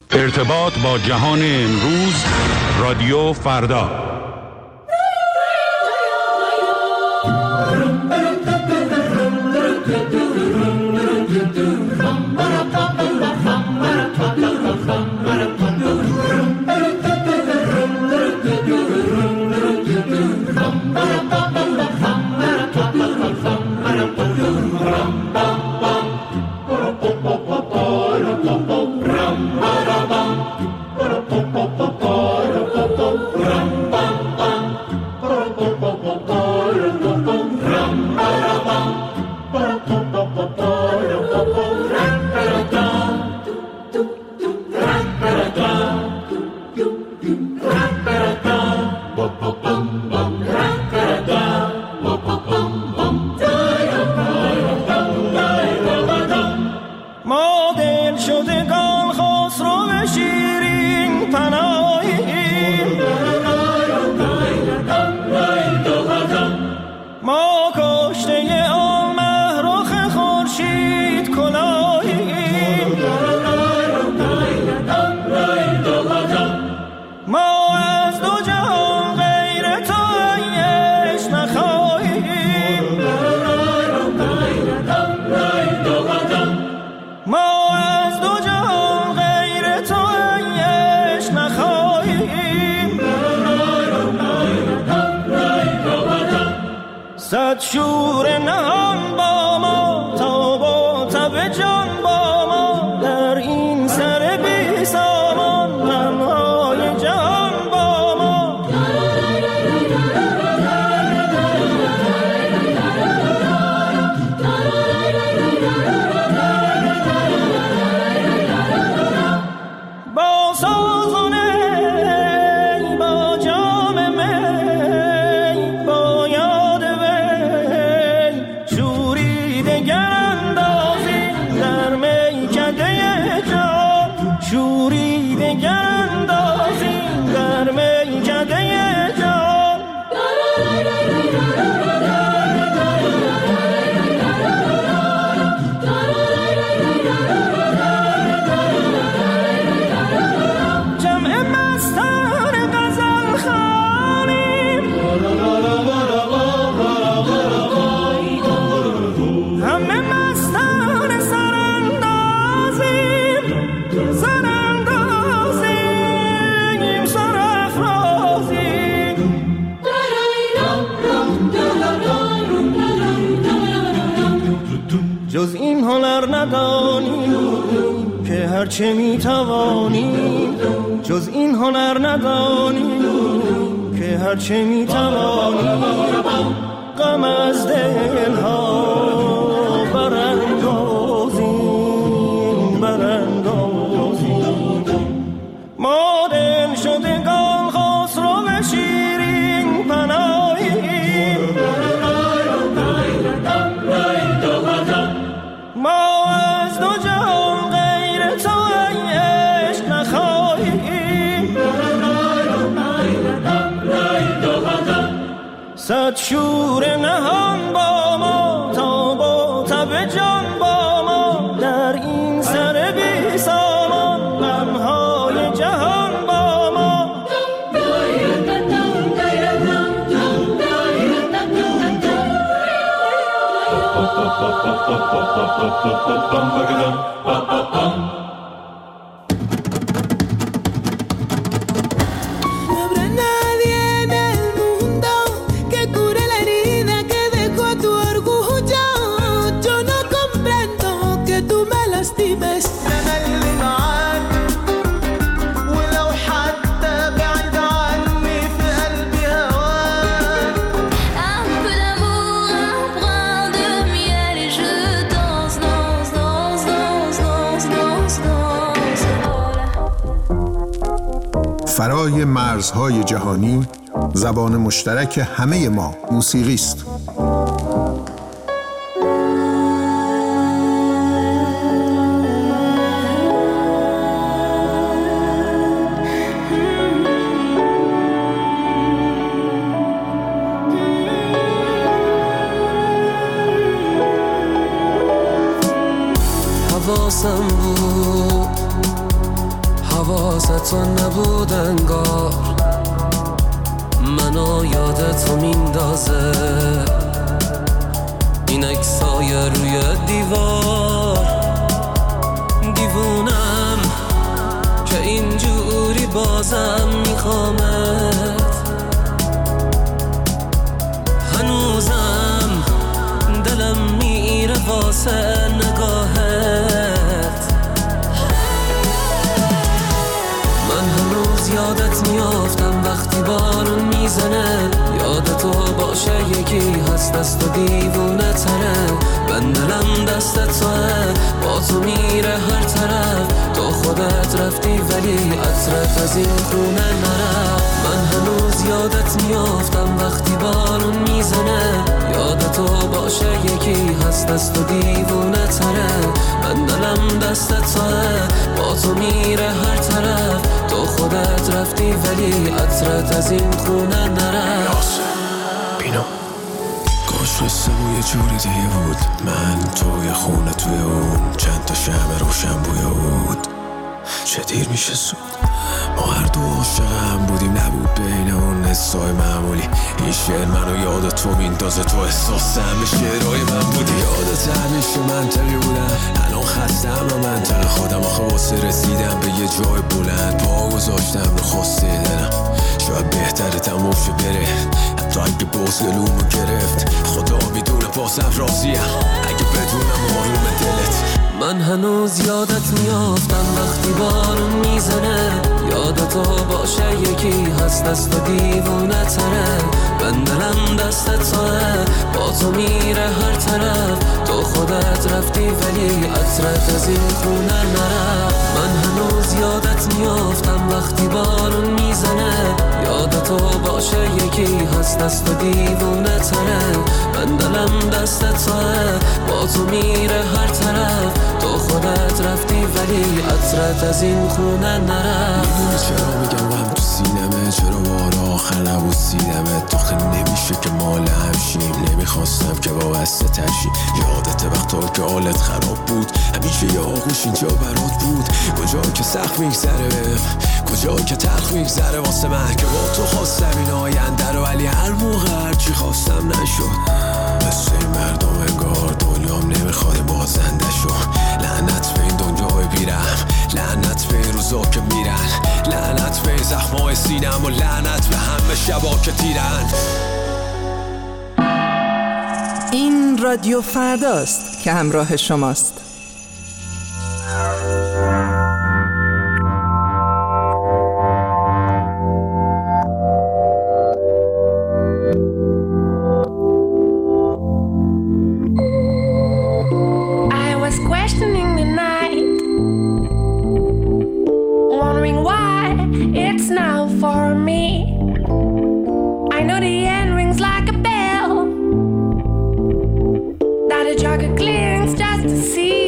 ارتباط با جهان امروز، رادیو فردا. صد شور نهان با ما تا با تب جان با ما در این سر بی سامان غمهای جهان با ما با سازونه با جام می با یاد وی شوریده گراندازی در میکده جان شوریده گراندازی در میکده جان جمع مستان غزل خوانیم همه مستان سراندازیم سرافرازیم جز این هنر ندانیم که هرچه میتوانیم جز این هنر ندانیم که هرچه میتوانیم غم از دلها براندازیم ما دل شدگان خسرو شیرین پناهیم ما از دو جهان غیر تو عشق نخواهیم صد شور نهان با ما تا با تب جان با ما در این سر بی سامان غمهای جهان با ما No habrá nadie en el mundo que cure la herida que dejó tu orgullo. Yo no comprendo que tú me lastimes. أنا اللي معاك ولو حتى بعيد عني في قلبي هواك Un peu d'amour, un brin de miel et je danse, danse, danse, danse, danse, danse, danse. فرای مرزهای جهانی، زبان مشترک همه ما موسیقی است. حواسم بود تو نبود انگار، منو یاد تو میندازه این عکسای روی دیوار. دیوونم که اینجوری بازم میخوامت، هنوزم دلم میره واسه نگاهت. من هنوز یادت میافتم وقتی بارون میزنه، یاد تو باشه یکی هست دست و دیوونه تره. من دلم دست توه، با تو میره هر طرف. تو خودت رفتی ولی عطرت از این خونه نرفت. من هنوز یادت میافتم وقتی بارون میزنه، یاد تو باشه یکی هست دست و دیوونه تره. من دلم دست توه، با تو میره هر طرف. تو خودت رفتی ولی عطرت از این خونه نرفت. بینا کاش قصه یه جوری دیگه بود، من توی خونه توی اون چند تا شمع روشن بوی بود. چه دیر میشه زود، ما هر دو عاشق هم بودیم، نبود بین اون حسای معمولی. این شعر منو یاد تو میندازه، تو احساسم به شعرهای من بودی. یادت همیشه منطقی بودم، الان خستم و منطق خودم. آخه واسه رسیدم به یه جای بلند پا گذاشتم رو خواسته دلم. شاید بهتره تموم شه بره، حتی اگه باز گلومو گرفت. خدا میدونه بازم راضیم اگه بدونم آروم دلت. من هنوز یادت میافتم وقتی بارون میزنه، یاد تو باشه یکی هست دست و دیوونه تره. من دلم دست توه، با تو میره هر طرف. تو خودت رفتی ولی عطرت از این خونه نرفت. من هنوز یادت میافتم وقتی بارون میزنه، یاد تو باشه یکی هست دست و دیوونه تره. من دلم دست توه، با تو میره هر طرف. تو خودت رفتی ولی عطرت از این خونه نرفت. میدونی چرا میگم غم تو سینمه، چرا بار آخر نبوسیدمه. داخل نمیشه که مال همشیم، نمیخواستم که وابسته تشی. یادت وقتا که حالت خراب بود، همیشه یه آغوش اینجا برات بود. کجا که سخت میگذره بهم، کجا که تلخ میگذره واسه من، که با تو خواستم این آینده رو ولی هر موقع هرچی خواستم نشد. مثل این مردم انگار دنیام نمیخواد بازنده شو. لعنت به این دنیای بیرم، لعنت به این روزا که میرن، لعنت به این زخمای سینم و لعنت به همه شبا که تیرن. این رادیو فرداست که همراه شماست. Clearance just to see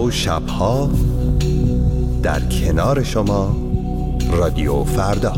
روزها و شبها در کنار شما رادیو فردا.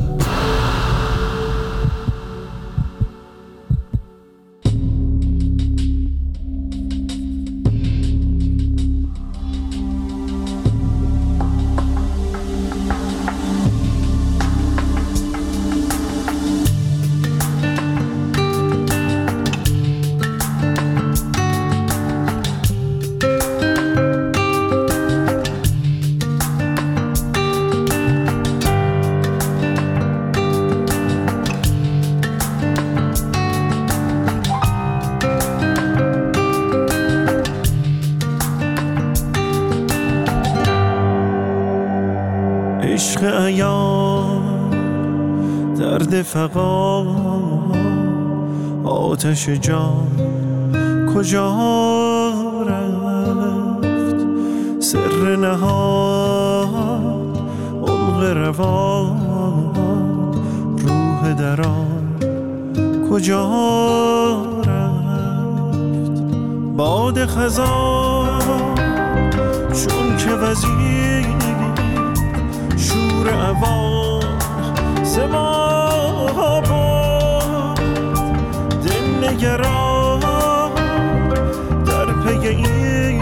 عشق عیان درد فغان آتش جان کجا رفت؟ سر نهان عمق روان روح دران کجا رفت؟ باد خزان چون که وزیر شور اوان زما بود، دل نگران در پی این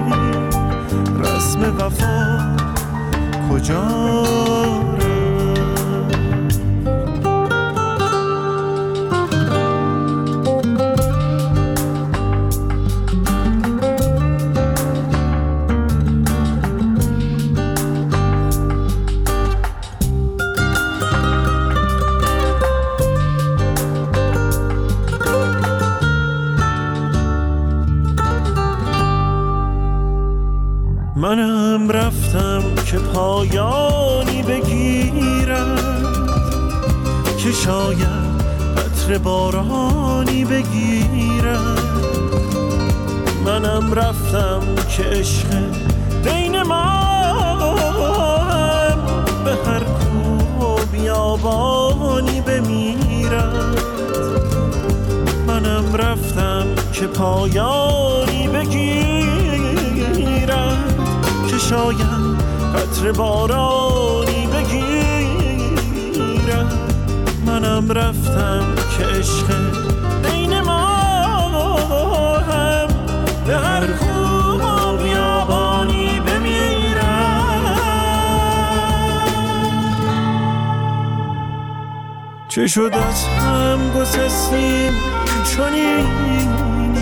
رسم وفا کجا منم رفتم که پایانی بگیرد، که شاید عطر بارانی بگیرد. منم رفتم که عشق بین ما هم به هر کوه و بیابانی بمیرد. منم رفتم که پایانی بگیرد، که شاید قطر بارانی بگیرد. منم رفتم که عشق بین ما هم به هر کوه و بیابانی بمیرد. چه شد از هم گسستیم چنین؟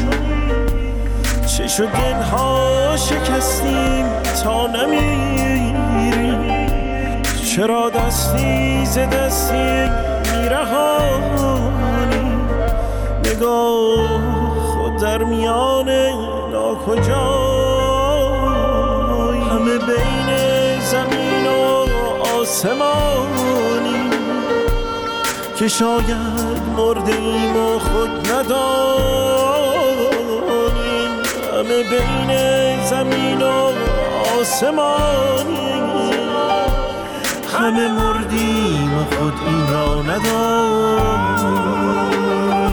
چه شد دلها شکستیم تا نمیریم؟ چرا دستی ز دستی میرهانی؟ نگاه خود در میان ناکجای، همه بین زمین و آسمانی، که شاید مرده ایم و خود ندانیم. همه بین زمین و آسمانی، همه مردیم و خود این را ندانیم.